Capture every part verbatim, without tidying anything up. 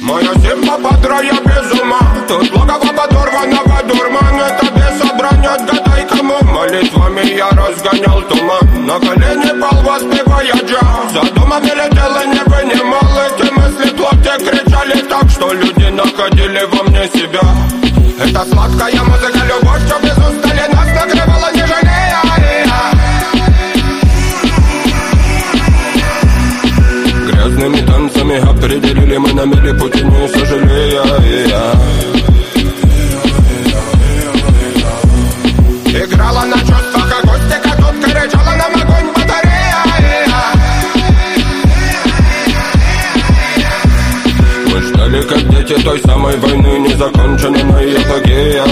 Моя симпа подра, я без ума. Тут логово подорванного дурман. Это беса бронят, гадай кому. Молитвами я разгонял туман. На колени пал, воспевая джаз. За домом летел и не вынимал. Эти мысли в локте кричали так, что люди находили во мне себя. Это сладкая музыка, любовь, что без устали нас накрывала, не жалея. Грязными танцами определили мы на миле пути, не сожалея. Играла на чувствах акустика, тут кричала нам огонь батарея. Мы ждали, как дети, той самой войны, незаконченной эпогея.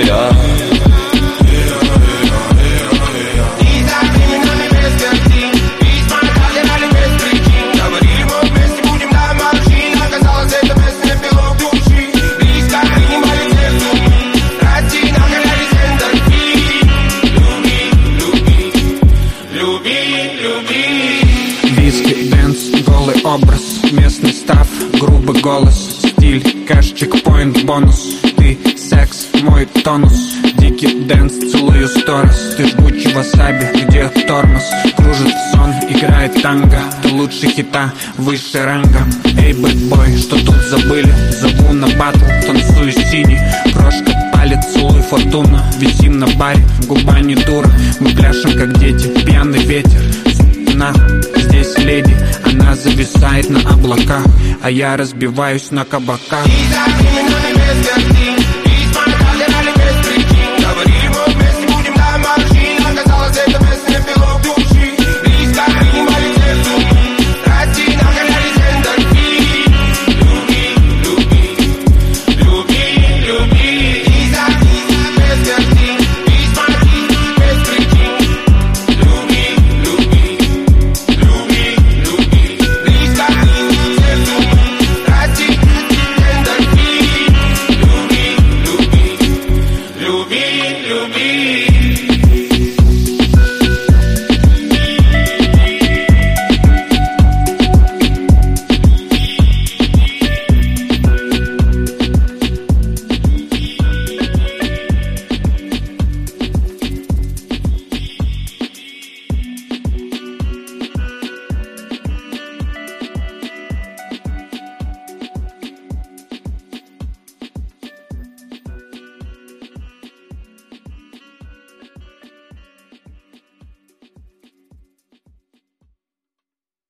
Образ, местный став, грубый голос, стиль, кэш, чекпоинт, бонус. Ты секс, мой тонус, дикий дэнс, целую сторис. Ты жгучий васаби, где тормоз, кружит сон, играет танго. Ты лучше хита, выше ранга. Эй, бэтбой, что тут забыли? Зову на батл, танцую синий. Крошка палец, целуй фортуну. Висим на баре, губа не дура. Мы пляшем, как дети, пьяный ветер. Здесь леди, она зависает на облаках, а я разбиваюсь на кабаках.